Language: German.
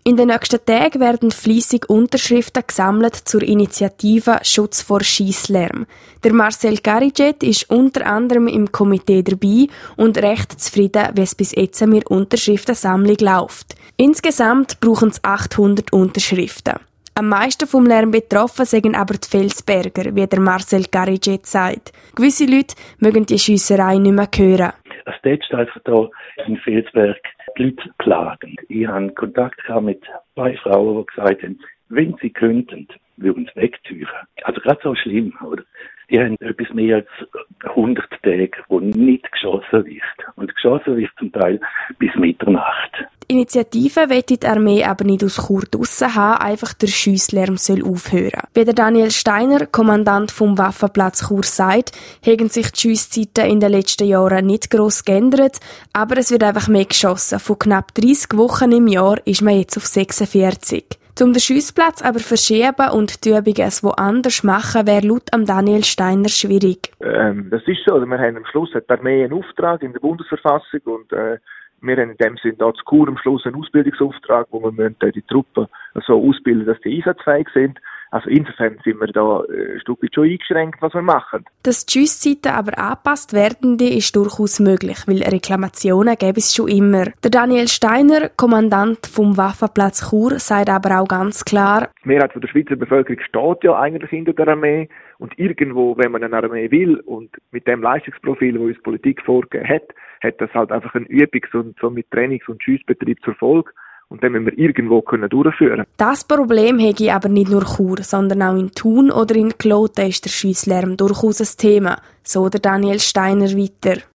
In den nächsten Tagen werden fleissig Unterschriften gesammelt zur Initiative Schutz vor Schiesslärm. Der Marcel Gariget ist unter anderem im Komitee dabei und recht zufrieden, wie es bis jetzt mit Unterschriftensammlung läuft. Insgesamt brauchen es 800 Unterschriften. Am meisten vom Lärm betroffen sind aber die Felsberger, wie der Marcel Gariget sagt. Gewisse Leute mögen die Schiesserei nicht mehr hören. Es ist einfach hier in Felsberg die Leute klagen. Ich hatte Kontakt mit 2 Frauen, die gesagt haben, wenn sie könnten, würden sie wegtüren. Also gerade so schlimm, oder? Die haben etwas mehr als 100 Tage, wo nicht geschossen wird. Und geschossen wird zum Teil bis Mitternacht. Die Initiative will die Armee aber nicht aus Chur draussen haben, einfach der Schiesslärm soll aufhören. Wie der Daniel Steiner, Kommandant vom Waffenplatz Chur, sagt, haben sich die Schiesszeiten in den letzten Jahren nicht gross geändert, aber es wird einfach mehr geschossen. Von knapp 30 Wochen im Jahr ist man jetzt auf 46. Um den Schiessplatz aber verschieben und die Übungen woanders machen, wäre laut Daniel Steiner schwierig. Das ist so. Wir haben am Schluss hat die Armee einen Auftrag in der Bundesverfassung und wir haben in dem Sinne da zu Chur am Schluss einen Ausbildungsauftrag, wo wir die Truppen so ausbilden, dass die einsatzfähig sind. Also insofern sind wir da ein Stück weit schon eingeschränkt, was wir machen. Dass die Schiesszeiten aber angepasst werden, ist durchaus möglich, weil Reklamationen gäbe es schon immer. Der Daniel Steiner, Kommandant vom Waffenplatz Chur, sagt aber auch ganz klar: Die Mehrheit der Schweizer Bevölkerung steht ja eigentlich hinter der Armee und irgendwo, wenn man eine Armee will und mit dem Leistungsprofil, das uns Politik vorgegeben hat das halt einfach eine Übungs- und so mit Trainings- und Schiessbetrieb zur Folge. Und dann müssen wir irgendwo durchführen. Das Problem habe aber nicht nur Chur, sondern auch in Thun oder in Kloten ist der Schiesslärm durchaus ein Thema, so der Daniel Steiner weiter.